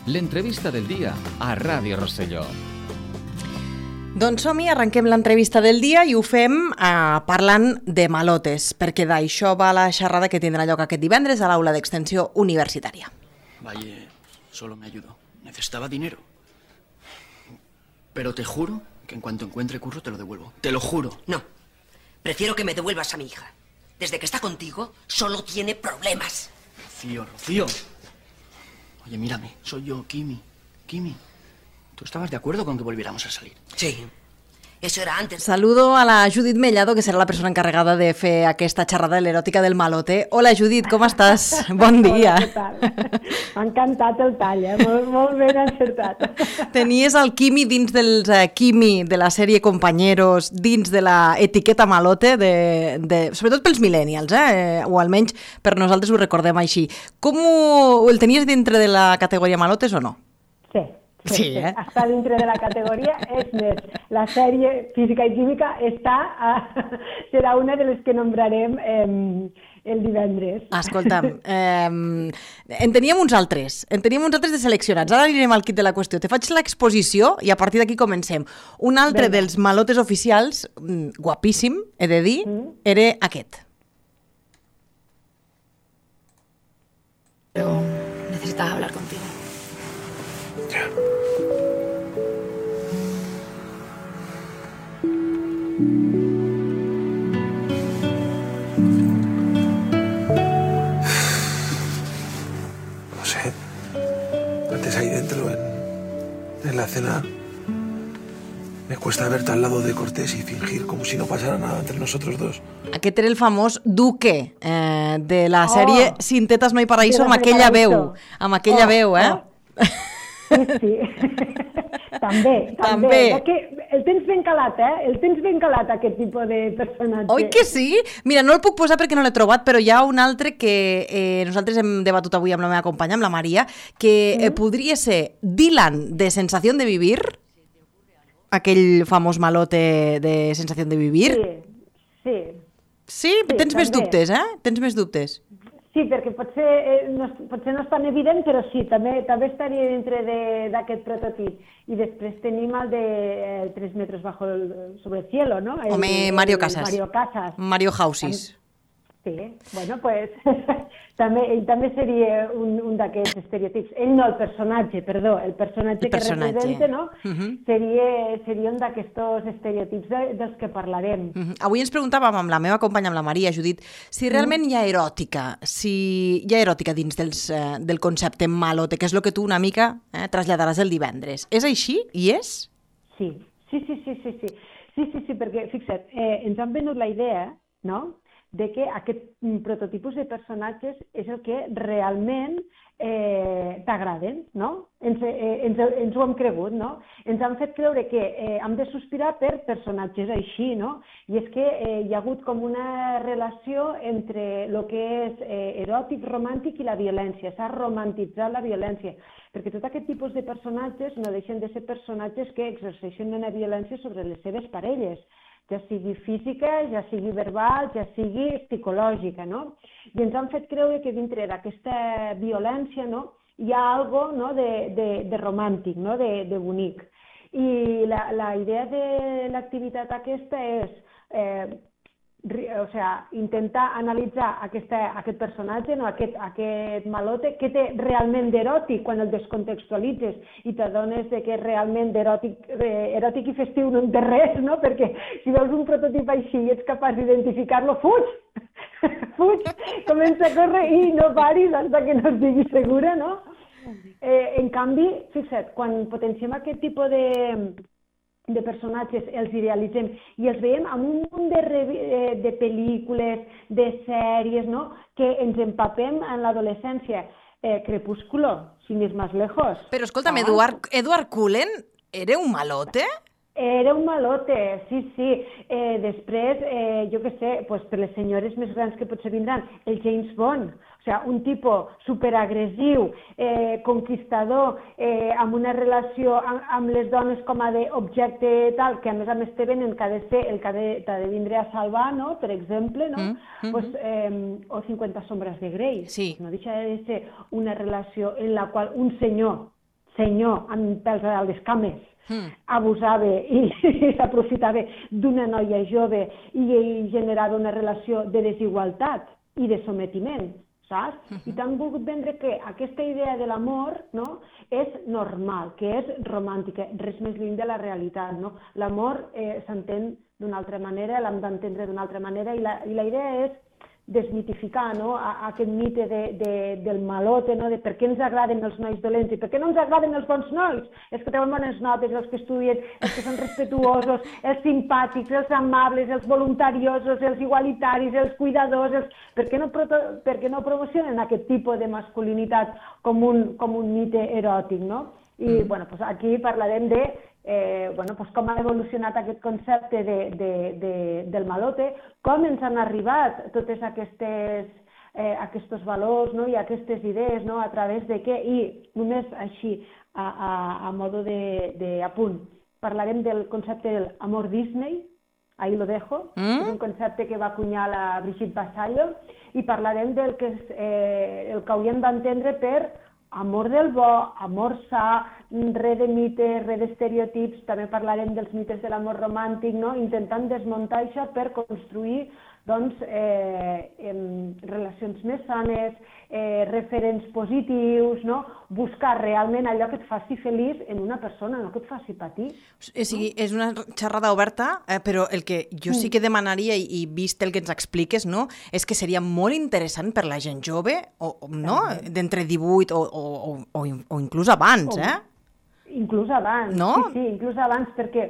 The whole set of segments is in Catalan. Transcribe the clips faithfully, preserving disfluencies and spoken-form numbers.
l'entrevista del dia a Ràdio Rosselló. Doncs som-hi, arrenquem l'entrevista del dia i ho fem eh, parlant de malotes, perquè d'això va la xerrada que tindrà lloc aquest divendres a l'aula d'extensió universitària. Valle, solo me ayudó. Necesitaba dinero. Pero te juro que en cuanto encuentre curro te lo devuelvo. Te lo juro. No. Prefiero que me devuelvas a mi hija. Desde que está contigo, solo tiene problemas. Rocío, Rocío. Oye, mírame. Soy yo, Kimi. Kimi. ¿Tú estabas de acuerdo con que volviéramos a salir? Sí. Eso era antes. Saludo a la Judit Mellado, que serà la persona encarregada de fer aquesta xerrada de l'eròtica del malote. Hola, Judit, com estàs? Bon dia. Hola, què tal? M'ha encantat el tall, eh? Molt, molt ben encertat. Tenies el Kimi dins dels eh, Kimi de la sèrie Compañeros, dins de la etiqueta malote, de, de, sobretot pels millennials, eh? o almenys per nosaltres ho recordem així. Com ho, el tenies dintre de la categoria malotes o no? Sí. Sí, sí, eh? Està dintre de la categoria, és més, la sèrie Física i Química està a, serà una de les que nombrarem eh, el divendres. Escolta'm, eh, en teníem uns altres, en teníem uns altres de seleccionats, ara anirem al kit de la qüestió. Te faig l'exposició i a partir d'aquí comencem. Un altre Venga. dels malotes oficials, guapíssim, he de dir, mm. era aquest. Pero necesitaba hablar contigo. Ya. No sé, antes ahí dentro, en, en la cena, me cuesta verte al lado de Cortés y fingir como si no pasara nada entre nosotros dos. Aquest era el famós Duque eh, de la sèrie oh, Sin tetas no hay paraíso, amb aquella veu, amb aquella oh, veu, eh? Oh. Sí, sí. també, també. També. Que el tens ben calat, eh? El tens ben calat, aquest tipus de personatge. Oi que sí? Mira, no el puc posar perquè no l'he trobat, però hi ha un altre que eh, nosaltres hem debatut avui amb la meva companya, amb la Maria, que eh, podria ser Dylan de Sensación de Vivir, aquell famós malote de Sensación de Vivir. Sí, sí. Sí? Sí, Tens també. més dubtes, eh? Tens més dubtes. Sí, perquè potser, eh, no, potser no és tan evident, però sí, també, també estaria dintre d'aquest prototip. I després tenim el de eh, tres metres bajo el, sobre el cielo, no? El, Home, el, Mario el Casas. Mario Casas. Mario Hausis. Sí, bueno, pues també, ell també seria un, un d'aquests estereotips. Ell no, el personatge, perdó, el personatge, el personatge. que representa, no? Uh -huh. seria, seria un d'aquests estereotips de, dels que parlarem. Uh -huh. Avui ens preguntàvem amb la meva companya, amb la Maria, Judit, si realment hi ha eròtica, si hi ha eròtica dins dels, eh, del concepte malote, que és el que tu una mica eh, traslladaràs el divendres. És així? I és? Sí, sí, sí, sí, sí, sí, sí, sí, sí perquè, fixa't, eh, ens han venut la idea, no?, de que aquest prototipus de personatges és el que realment eh, t'agraden, no? Ens, eh, ens, ens ho hem cregut, no? Ens han fet creure que eh, hem de sospirar per personatges així, no? I és que eh, hi ha hagut com una relació entre el que és eh, eròtic, romàntic i la violència. S'ha romantitzat la violència, perquè tot aquest tipus de personatges no deixen de ser personatges que exerceixen una violència sobre les seves parelles, ja sigui física, ja sigui verbal, ja sigui psicològica, no? I ens han fet creure que dintre d'aquesta violència, no, hi ha algo, no, de, de, de romàntic, no, de, de bonic. I la, la idea de l'activitat aquesta és eh, o sea, intentar analitzar aquesta, aquest personatge, no, aquest, aquest malote, què té realment d'eròtic quan el descontextualitzes i t'adones que és realment d'eròtic eh, eròtic i festiu no en té res, no? Perquè si veus un prototip així i ets capaç d'identificar-lo, fuig! Fuig! Comença a córrer i no paris fins que no estiguis segura, no? Eh, en canvi, fixa't, quan potenciem aquest tipus de de personatges, els idealitzem i els veiem amb un munt de, de pel·lícules, de sèries, no?, que ens empapem en l'adolescència. Eh, Crepúsculo, sin ir más lejos. Però escolta'm, ah. Edward, Edward Cullen era un malote? Era un malote, sí, sí. Eh, després, eh, jo què sé, pues, per les senyores més grans que potser vindran, el James Bond, o sigui, un tipus superagressiu, eh, conquistador, eh, amb una relació amb, amb les dones com a d'objecte tal, que a més a més te venen que ha de ser el que ha de, de vindre a salvar, no?, per exemple, no? Mm, mm, pues, eh, o cinquanta sombres de Grey. Sí. No deixa de ser una relació en la qual un senyor senyor amb pèls a les cames Mm. abusava i, i s'aprofitava d'una noia jove i, i generava una relació de desigualtat i de sometiment, saps? Uh-huh. I t'han volgut vendre que aquesta idea de l'amor, no?, és normal, que és romàntica, res més lluny de la realitat, no? L'amor eh, s'entén d'una altra manera, l'hem d'entendre d'una altra manera, i la, i la idea és desmitificar, no?, a, a aquest mite de, de, del malote, no?, de per què ens agraden els nois dolents i per què no ens agraden els bons nois, els que treuen bones notes, els que estudien, els que són respetuosos, els simpàtics, els amables, els voluntariosos, els igualitaris, els cuidadors, els... Per, què no proto... per què no promocionen aquest tipus de masculinitat com un, com un mite eròtic, no? I, mm. bueno, pues aquí parlarem de Eh, bueno, pues com ha evolucionat aquest concepte de, de, de, del malote, com ens han arribat totes aquestes, eh, aquests valors, no?, i aquestes idees, no?, a través de què, i només així, a, a, a modo d'apunt, parlarem del concepte del amor Disney, ahí lo dejo, mm? és un concepte que va acunyar la Brigitte Vassallo, i parlarem del que, és, eh, el que hauríem d'entendre per amor del bo, amor sa, re de mites, re d'estereotips, també parlarem dels mites de l'amor romàntic, no?, intentant desmuntar això per construir doncs, eh, eh, relacions més sanes, eh, referents positius, no? Buscar realment allò que et faci feliç en una persona, no que et faci patir. O sigui, és una xerrada oberta, eh, però el que jo sí que demanaria, i, i vist el que ens expliques, no?, és que seria molt interessant per la gent jove, o, no?, d'entre divuit o, o, o, o inclús abans, eh? Inclús abans, no? sí, sí, inclús abans, perquè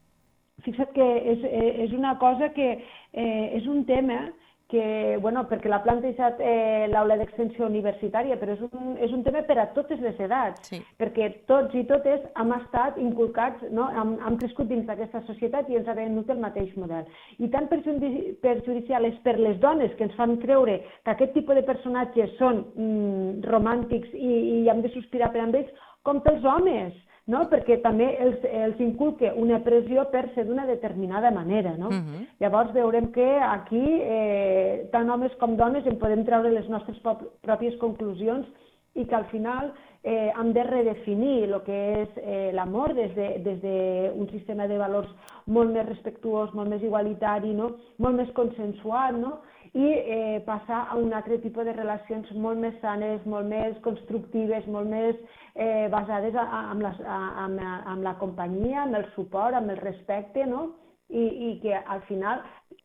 fixa't que és, és una cosa que eh, és un tema que, bueno, perquè l'ha plantejat eh, l'aula d'extensió universitària, però és un, és un tema per a totes les edats, sí. perquè tots i totes hem estat inculcats, no? hem, hem crescut dins d'aquesta societat i ens ha venut el mateix model. I tan perjudicial és per les dones que ens fan creure que aquest tipus de personatges són mm, romàntics i, i hem de sospirar per amb ells, com pels homes, no? Perquè també els, els inculca una pressió per ser d'una determinada manera. No? Uh-huh. Llavors veurem que aquí, eh, tant homes com dones, en podem treure les nostres pròpies conclusions i que al final eh, hem de redefinir el que és eh, l'amor des de, des d'un sistema de valors molt més respectuós, molt més igualitari, no? Molt més consensuat, no? i eh, passar a un altre tipus de relacions molt més sanes, molt més constructives, molt més eh, basades en la, en, en la companyia, en el suport, en el respecte, no? I, i que al final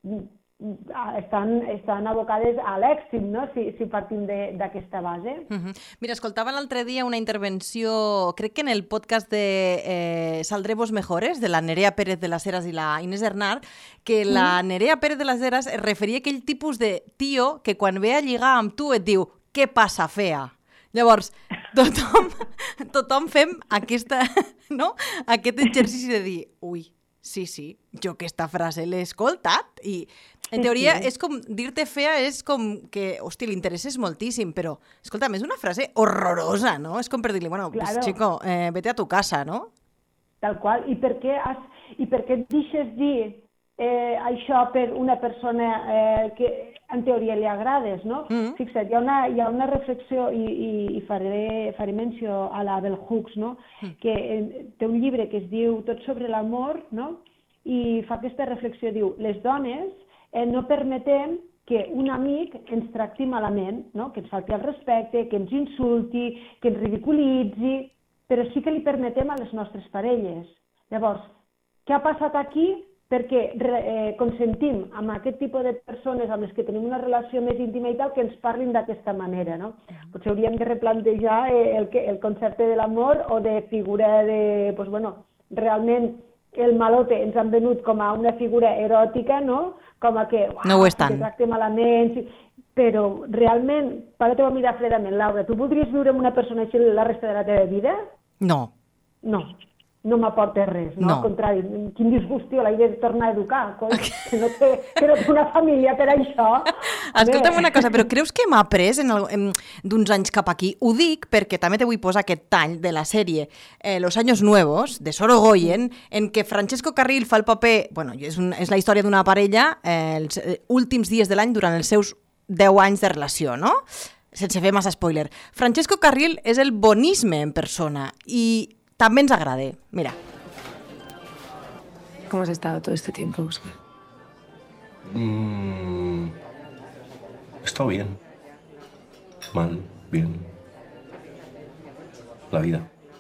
estan, estan abocades a l'èxit, no? si, si partim d'aquesta base. Uh-huh. Mira, escoltava l'altre dia una intervenció, crec que en el podcast de eh, Saldremos Mejores, de la Nerea Pérez de las Heras i la Inés Hernard, que la mm. Nerea Pérez de las Heras es referia a aquell tipus de tio que quan ve a lligar amb tu et diu «Què passa, fea?» Llavors, tothom, tothom fem aquesta, no? aquest exercici de dir «Ui, sí, sí, jo aquesta frase l'he escoltat» i en teoria sí, sí. és com, dir-te fea és com que, hosti, l'interesses moltíssim, però, escolta'm, és una frase horrorosa, no? És com per dir-li, bueno, claro. pues, chico, eh, vete a tu casa, no? Tal qual, i per què, has, i per què et deixes dir eh, això per una persona eh, que en teoria li agrades, no? Mm-hmm. Fixa't, hi ha una, hi ha una reflexió, i, i, i faré, faré menció a la Bell Hooks, no? Mm. Que eh, té un llibre que es diu Tot sobre l'amor, no? I fa aquesta reflexió, diu, les dones eh, no permetem que un amic ens tracti malament, no? Que ens falti el respecte, que ens insulti, que ens ridiculitzi, però sí que li permetem a les nostres parelles. Llavors, què ha passat aquí? Perquè eh, consentim amb aquest tipus de persones amb les que tenim una relació més íntima i tal, que ens parlin d'aquesta manera, no? Potser hauríem de replantejar eh, el, el concepte de l'amor o de figura de, pues bueno, realment el malote ens han venut com a una figura eròtica, no? Com a que, uah, no ho és tant. Que tracte malament, sí. Però realment, para-t'ho a mirar fredament, Laura, tu voldries viure amb una persona així la resta de la teva vida? No. No. No m'aporta res, no? no? Al contrari, quin disgust, tio, la idea de tornar a educar, coi, que no té, que no té una família per això. Escolta'm una cosa, però creus que m'ha après en el, en, d'uns anys cap aquí? Ho dic perquè també te vull posar aquest tall de la sèrie eh, Los Años Nuevos, de Sorogoyen, en què Francesco Carril fa el paper, bueno, és, un, és la història d'una parella eh, els últims dies de l'any durant els seus deu anys de relació, no? sense fer massa spoiler. Francesco Carril és el bonisme en persona i també ens agrada. Mira. ¿Cómo has estado todo este tiempo, Óscar? Mm, he estado bien. Mal, bien. La vida.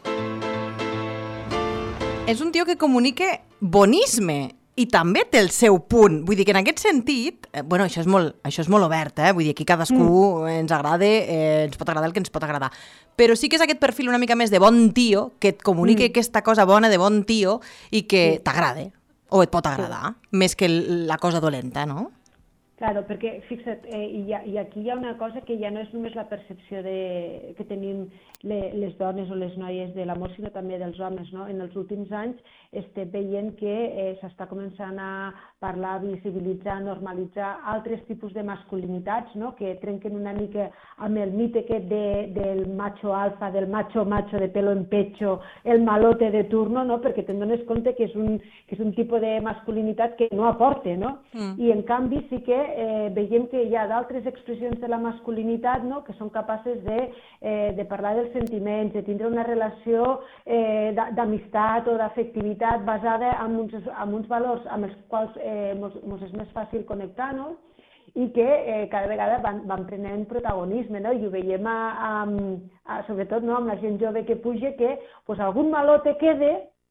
És un tio que comunica bonisme i també té el seu punt. Vull dir que en aquest sentit, eh, bueno, això és molt, això és molt obert, eh? Vull dir, aquí cadascú mm. ens agrada, eh, ens pot agradar el que ens pot agradar. Però sí que és aquest perfil una mica més de bon tio, que et comunica mm. aquesta cosa bona de bon tio i que sí. t'agrada, o et pot agradar, sí. més que la cosa dolenta, no? Claro, perquè, fixa't, eh, i, ha, i aquí hi ha una cosa que ja no és només la percepció de, que tenim le, les dones o les noies de l'amor, sinó també dels homes, no? En els últims anys estem veient que eh, s'està començant a parlar, visibilitzar, normalitzar altres tipus de masculinitats, no? Que trenquen una mica amb el mite aquest de, del macho alfa, del macho macho de pelo en pecho, el malote de turno, no? Perquè te'n dones compte que és un, que és un tipus de masculinitat que no aporta, no? Mm. I en canvi sí que eh, veiem que hi ha d'altres expressions de la masculinitat, no? Que són capaces de, eh, de parlar dels sentiments, de tindre una relació eh, d'amistat o d'afectivitat basada en uns, en uns valors amb els quals eh, mos, mos és més fàcil connectar, no? I que eh, cada vegada van, van prenent protagonisme, no? I ho veiem a, a, a, sobretot no? Amb la gent jove que puja, que pues, algun malote quede,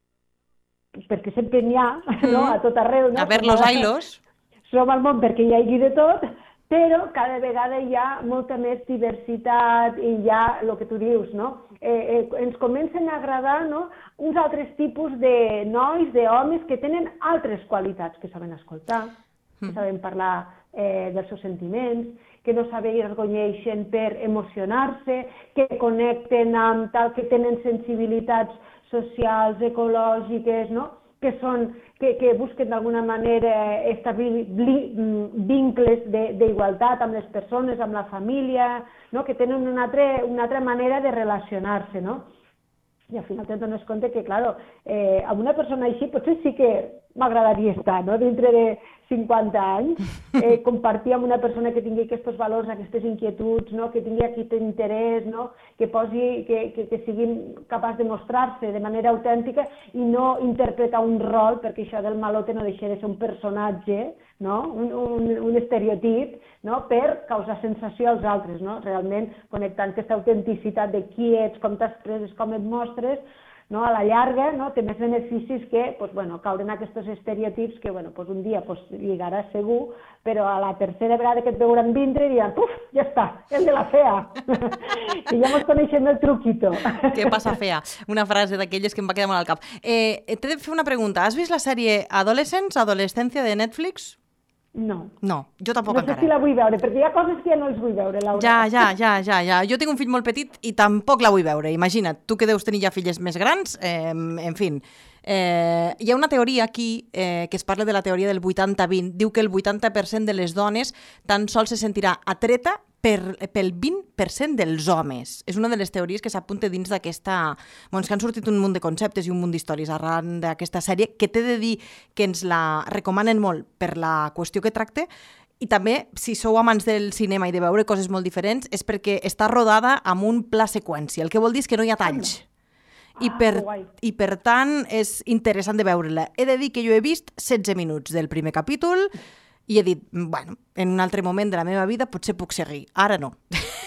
perquè sempre n'hi ha, mm. no? A tot arreu. No? A ver los ailos. Som al món perquè hi hagi de tot, però cada vegada hi ha molta més diversitat i hi ha el que tu dius, no? Eh, eh, ens comencen a agradar, no? Uns altres tipus de nois, d'homes que tenen altres qualitats, que saben escoltar, que saben parlar eh, dels seus sentiments, que no s'avergonyeixen per emocionar-se, que connecten amb tal, que tenen sensibilitats socials, ecològiques, no? Que, són, que, que busquen d'alguna manera establir vincles d'igualtat amb les persones, amb la família, no? Que tenen una altra, una altra manera de relacionar-se, no? I al final te'n dones compte que, clar, eh, amb una persona així potser sí que m'agradaria estar, no? Dintre de cinquanta anys, eh, compartir amb una persona que tingui aquests valors, aquestes inquietuds, no? Que tingui aquest interès, no? Que, posi, que, que, que sigui capaç de mostrar-se de manera autèntica i no interpretar un rol, perquè això del malote no deixa de ser un personatge, no? un, un, un estereotip, no? Per causar sensació als altres, no? Realment connectant aquesta autenticitat de qui ets, com t'expresses, com et mostres, no? A la llarga, no? Té més beneficis que pues, bueno, caure en aquests estereotips que bueno, pues, un dia pues, lligaràs segur, però a la tercera vegada que et veuran vindre diran, puf, ja està, el de la fea. I ja mos coneixem el truquito. Què passa, fea? Una frase d'aquelles que em va quedar molt al cap. Eh, T'he de fer una pregunta. Has vist la sèrie Adolescents, Adolescència de Netflix? No. No, jo tampoc no encara. No sé si la vull veure, perquè hi ha coses que ja no els vull veure, Laura. Ja, ja, ja, ja, ja. Jo tinc un fill molt petit i tampoc la vull veure. Imagina't, tu que deus tenir ja filles més grans, eh, en fi. Eh, hi ha una teoria aquí eh, que es parla de la teoria del vuitanta vint. Diu que el vuitanta per cent de les dones tan sols se sentirà atreta per, pel vint per cent dels homes. És una de les teories que s'apunta dins d'aquesta... Bueno, que han sortit un munt de conceptes i un munt d'històries arran d'aquesta sèrie, que t'he de dir que ens la recomanen molt per la qüestió que tracta, i també, si sou amants del cinema i de veure coses molt diferents, és perquè està rodada amb un pla seqüència, el que vol dir és que no hi ha talls. I per, I per tant és interessant de veure-la. He de dir que jo he vist setze minuts del primer capítol i he dit, bueno, en un altre moment de la meva vida potser puc seguir, ara no.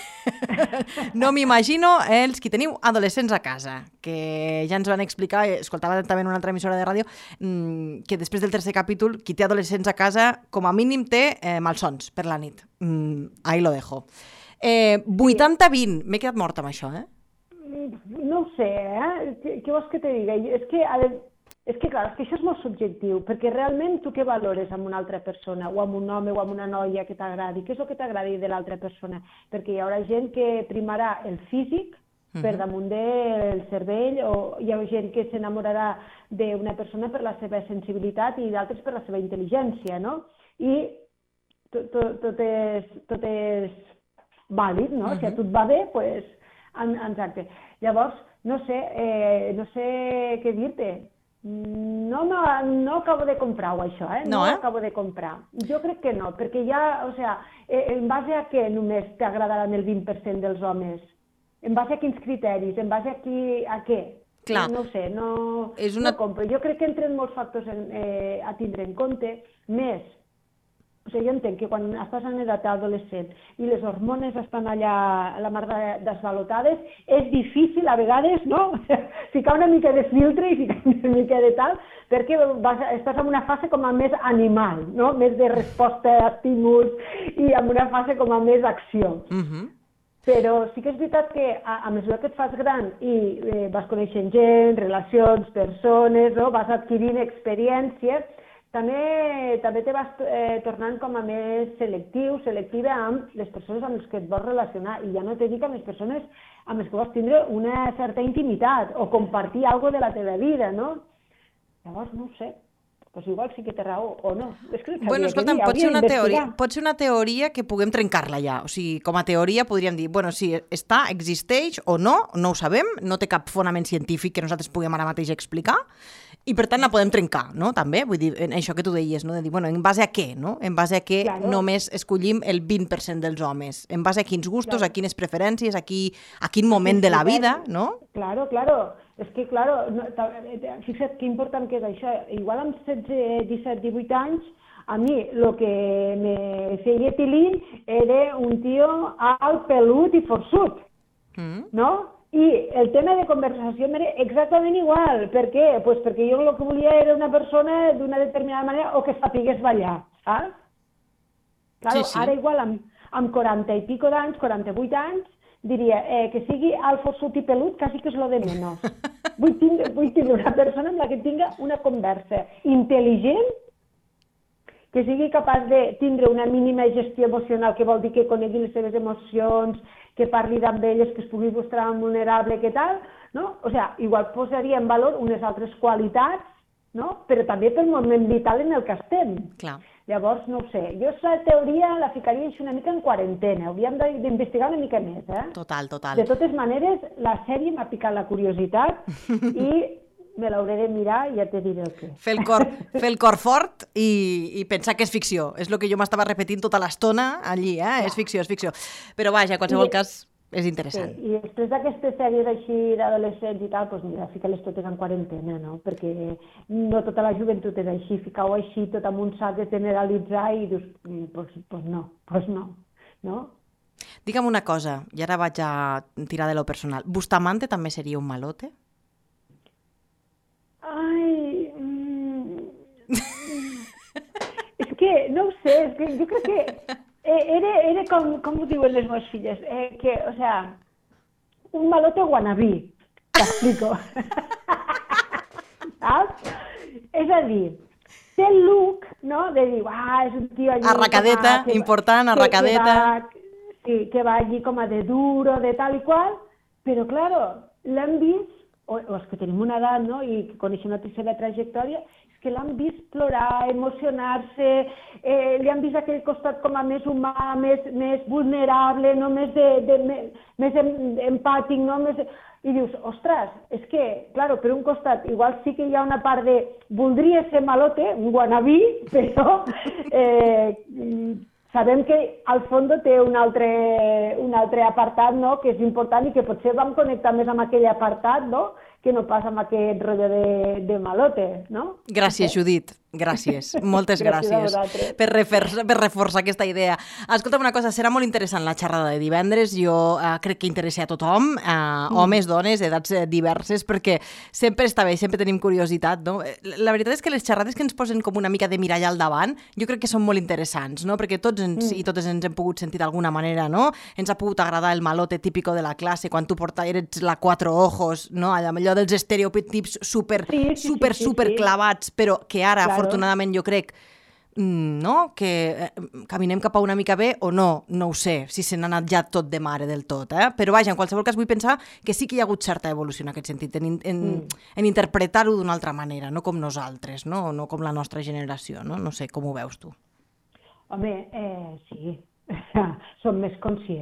No m'imagino els qui teniu adolescents a casa, que ja ens van explicar, escoltava també en una altra emissora de ràdio, que després del tercer capítol, qui té adolescents a casa, com a mínim té eh, malsons per la nit. Mm, ahí lo dejo. Eh, vuitanta vint, m'he quedat morta amb això, eh? No ho sé, eh? Què, què vols que te digui? És que, és que, clar, és que això és molt subjectiu, perquè realment tu què valores amb una altra persona, o amb un home o amb una noia que t'agradi? Què és el que t'agradi de l'altra persona? Perquè hi haurà gent que primarà el físic per damunt del cervell, o hi ha gent que s'enamorarà d'una persona per la seva sensibilitat i d'altres per la seva intel·ligència, no? I tot, tot, tot, és, tot és vàlid, no? Uh-huh. Si a tu et va bé, doncs... Pues, exacte. Llavors, no sé, eh, no sé què dir-te. No, no, no acabo de comprar-ho, això, eh? No, No eh? ho acabo de comprar. Jo crec que no, perquè ja, o sea, eh, en base a què només t'agradaran el vint per cent dels homes? En base a quins criteris? En base a, qui, a què? Clar. No ho sé, no, És una- no compro. Jo crec que entren molts factors en, eh, a tindre en compte, més. O sigui, jo entenc que quan estàs en edat adolescent i les hormones estan allà a la mar de- desvalotades, és difícil a vegades, no?, ficar una mica de filtre i ficar una mica de tal, perquè vas, estàs en una fase com a més animal, no?, més de resposta a estímuls i en una fase com a més acció. Mhm. Però sí que és veritat que a, a mesura que et fas gran i eh, vas coneixent gent, relacions, persones, no? Vas adquirint experiències, també, també te vas eh, tornant com a més selectiu, selectiva amb les persones amb les que et vols relacionar. I ja no te dic amb les persones amb les que vols tindre una certa intimitat o compartir alguna de la teva vida, no? Llavors, no ho sé. Pues igual sí que té raó, o no. És que no sabria Bueno, què escolta'm, dir, pot ser, hauria una teoria, d'investigar. pot ser una teoria que puguem trencar-la ja. O sigui, com a teoria podríem dir, bueno, sí, està, existeix o no, no ho sabem, no té cap fonament científic que nosaltres puguem ara mateix explicar, i per tant la podem trencar, no?, també, vull dir, en això que tu deies, no?, de dir, bueno, en base a què, no?, en base a què Claro. només escollim el vint per cent dels homes, en base a quins gustos, Claro. a quines preferències, a, qui, a quin moment de la vida, no? Claro, claro. És que, claro, no, ta- eh, fixa't que important que és això. Igual amb setze, disset, divuit anys, a mi el que me feia tilín era un tio alt, pelut i forçut, Mm. no? I el tema de conversació m'era exactament igual. Per què? Pues perquè jo el que volia era una persona d'una determinada manera o que sapigués ballar, saps? Claro, Sí, sí. ara igual amb, amb quaranta i pico d'anys, quaranta-vuit anys, diria eh, que sigui alt, forçut i pelut, quasi que és lo de menys. Vull tindre, vull tindre una persona amb la que tinga una conversa intel·ligent, que sigui capaç de tindre una mínima gestió emocional, que vol dir que conegui les seves emocions, que parli amb elles, que es pugui mostrar vulnerable, què tal, no? O sigui, igual posaria en valor unes altres qualitats, no? Però també pel moment vital en el que estem. Clar. Llavors, no ho sé, jo la teoria la ficaria així una mica en quarantena, hauríem de- d'investigar una mica més, eh? Total, total. De totes maneres, la sèrie m'ha picat la curiositat i me l'hauré de mirar i ja te diré el què. Fer el cor, fer el cor fort i, i pensar que és ficció. És el que jo m'estava repetint tota l'estona allí, eh? És ficció, és ficció. Però vaja, en qualsevol I- cas, és Sí, interessant. i després d'aquestes sèries així d'adolescents i tal, doncs mira, fica-les totes en quarantena, no? Perquè no tota la joventut és així, ficar-ho així tot amb un sac de generalitzar i dius, mm, pues, pues no, pues no, no? Digue'm una cosa, i ara vaig a tirar de lo personal. Bustamante també seria un malote? Ai... Mm, és que, no ho sé, és que jo crec que eh, era, era com, com ho diuen les meves filles, eh, que, o sea, un malote guanabí, t'explico. Saps? És a dir, té el look, no?, de dir, ah, és un tio allí... Arracadeta, com a- que va- important, que- arracadeta. Que va, sí, que va allí com a de duro, de tal i qual, però, claro, l'hem vist, o, o els que tenim una edat, no?, i que coneixem la seva trajectòria, és que l'han vist plorar, emocionar-se, eh, li han vist aquell costat com a més humà, més, més vulnerable, no?, més, de, de, més, més em, empàtic, no?, més... I dius, ostres, és que, claro, per un costat, igual sí que hi ha una part de voldria ser malote, un guanabí, però eh, sabem que al fons té un altre, un altre apartat, no?, que és important i que potser vam connectar més amb aquell apartat, no?, que no pas amb aquest rotllo de, de malote, no? Gràcies, Judit. Gràcies. Moltes Gràcies a gràcies vosaltres. per, refer, per reforçar aquesta idea. Escolta'm una cosa, serà molt interessant la xerrada de divendres. Jo eh, crec que interessa a tothom, eh, Mm. homes, dones, edats eh, diverses, perquè sempre està bé, sempre tenim curiositat, no? Eh, La veritat és que les xerrades que ens posen com una mica de mirall al davant, jo crec que són molt interessants, no? Perquè tots ens, Mm. i totes ens hem pogut sentir d'alguna manera, no? Ens ha pogut agradar el malote típico de la classe, quan tu porta, eres la cuatro ojos, no? Allò, allò dels estereotips super, Sí, sí, super, sí, sí, super sí. clavats, però que ara, Claro. afortunadament, jo crec mm, no? que eh, caminem cap a una mica bé o no, no ho sé, si se n'ha anat ja tot de mare del tot, eh? Però vaja, en qualsevol cas vull pensar que sí que hi ha hagut certa evolució en aquest sentit, en, en, mm. en interpretar-ho d'una altra manera, no com nosaltres, no? No com la nostra generació, no? No sé, com ho veus tu? Home, eh, sí, som més conscients,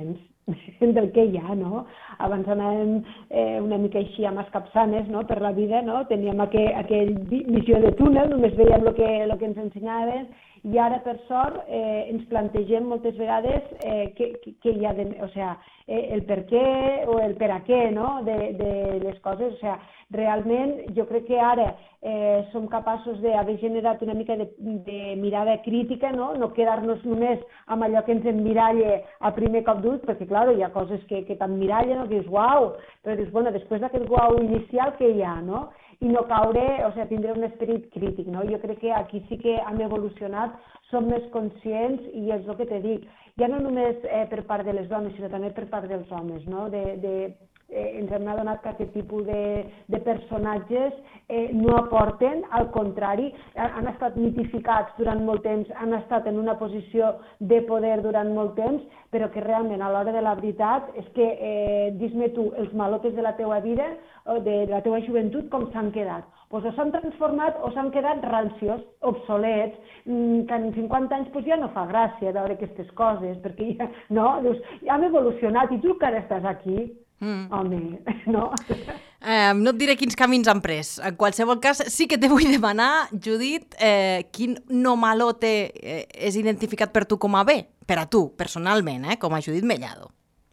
del que hi ha, no? Abans anàvem eh, una mica així amb escapçanes, no?, per la vida, no? Teníem aquell, aquell missió de túnel, només veiem el que, el que ens ensenyaven, i ara, per sort, eh, ens plantegem moltes vegades eh, què, què hi ha de... O sigui, eh, el per què o el per a què, no?, de, de les coses. O sigui, realment, jo crec que ara eh, som capaços d'haver generat una mica de, de mirada crítica, no?, no quedar-nos només amb allò que ens emmiralla a primer cop d'ull, perquè, clar, hi ha coses que, que t'emmirallen, no?, que dius, uau, però dius, bueno, després d'aquest uau inicial, què hi ha, no?, i no caure, o sigui, tindre un esperit crític, no? Jo crec que aquí sí que hem evolucionat, som més conscients i és el que te dic, ja no només eh, per part de les dones, sinó també per part dels homes, no? De, de, eh, ens hem adonat que aquest tipus de, de personatges eh, no aporten, al contrari, han estat mitificats durant molt temps, han estat en una posició de poder durant molt temps, però que realment a l'hora de la veritat és que, eh, dis-me tu, els malotes de la teua vida o de la teua joventut com s'han quedat. Pues o s'han transformat o s'han quedat rancios, obsolets, que en cinquanta anys pues, ja no fa gràcia veure aquestes coses, perquè ja, no, dius, ja hem evolucionat i tu encara estàs aquí. Mm. Home, no? Eh, no et diré quins camins han pres. En qualsevol cas, sí que te vull demanar, Judit, eh, quin no malote eh, és identificat per tu com a bé? Per a tu, personalment, eh, com a Judit Mellado.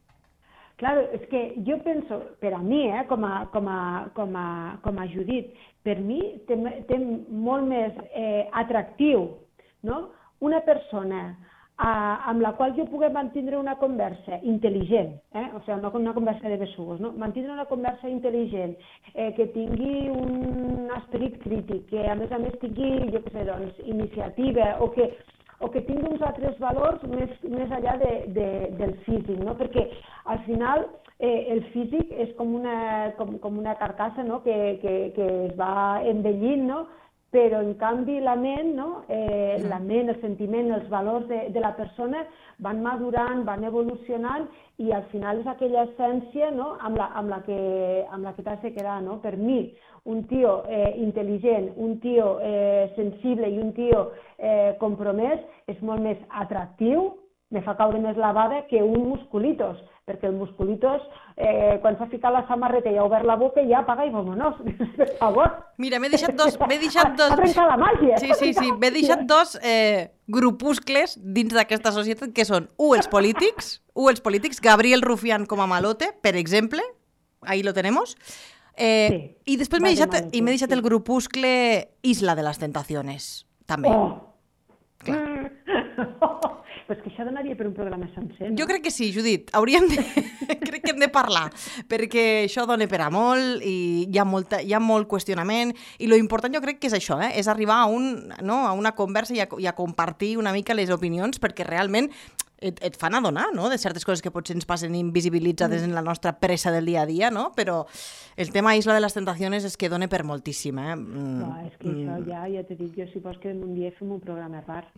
Claro, és que jo penso, per a mi, eh, com, a, com, a, com, a, com a Judit, per mi té, té molt més eh, atractiu, no?, una persona Uh, amb la qual jo pugui mantenir una conversa intel·ligent, eh? O sigui, no una conversa de besugos, no? Mantenir una conversa intel·ligent, eh, que tingui un esperit crític, que a més a més tingui, jo què sé, doncs, iniciativa, o que, o que tingui uns altres valors més, més enllà de, de, del físic, no? Perquè al final eh, el físic és com una, com, com una carcassa, no?, que, que, que es va envellint, no?, però en canvi la ment, no? eh, la ment, el sentiment, els valors de, de la persona van madurant, van evolucionant i al final és aquella essència, no? amb, la, amb la que, amb la que t'has de quedar. No? Per mi, un tio eh, intel·ligent, un tio eh, sensible i un tio eh, compromès és molt més atractiu, me fa caure més la bava que un musculitos, perquè el musculitos, eh, quan s'ha ficat la samarreta i ha obert la boca, ja apaga i vámonos, per favor. Mira, m'he deixat dos... M'he deixat dos... Ha trencat la màgia. Sí, sí, sí, m'he deixat dos eh, grupuscles dins d'aquesta societat, que són, u, els polítics, u, els polítics, Gabriel Rufián com a malote, per exemple, ahí lo tenemos, eh, sí, i després m'he deixat, malote, i m'he deixat sí. el grupuscle Isla de las Tentaciones, també. Oh. Clar. Però és que això donaria per un programa sencer, no? Jo crec que sí, Judit. Hauríem de... crec que hem de parlar, perquè això dona per a molt i hi ha, molta, hi ha molt qüestionament i lo important jo crec que és això, eh? És arribar a, un, no? a una conversa i a, i a compartir una mica les opinions perquè realment et, et fan adonar, no?, de certes coses que potser ens passen invisibilitzades mm. en la nostra pressa del dia a dia, no? Però el tema Isla de les Tentaciones és que dona per moltíssim, eh? Mm. No, és que això ja, ja t'he dit, jo si vols que un dia fem un programa a part.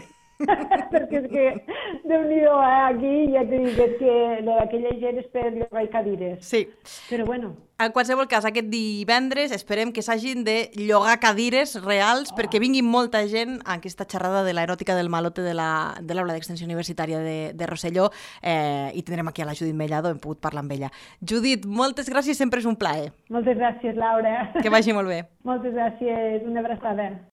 Perquè és que, Déu-n'hi-do, eh, aquí ja t'he dit, és que aquella gent és per llogar i cadires. Sí. Però bueno. En qualsevol cas, aquest divendres esperem que s'hagin de llogar cadires reals oh. perquè vingui molta gent a aquesta xerrada de l'eròtica del malote de l'aula de d'extensió universitària de, de Rosselló eh, i tindrem aquí a la Judit Mellado, hem pogut parlar amb ella. Judit, moltes gràcies, sempre és un plaer. Moltes gràcies, Laura. Que vagi molt bé. Moltes gràcies, una abraçada.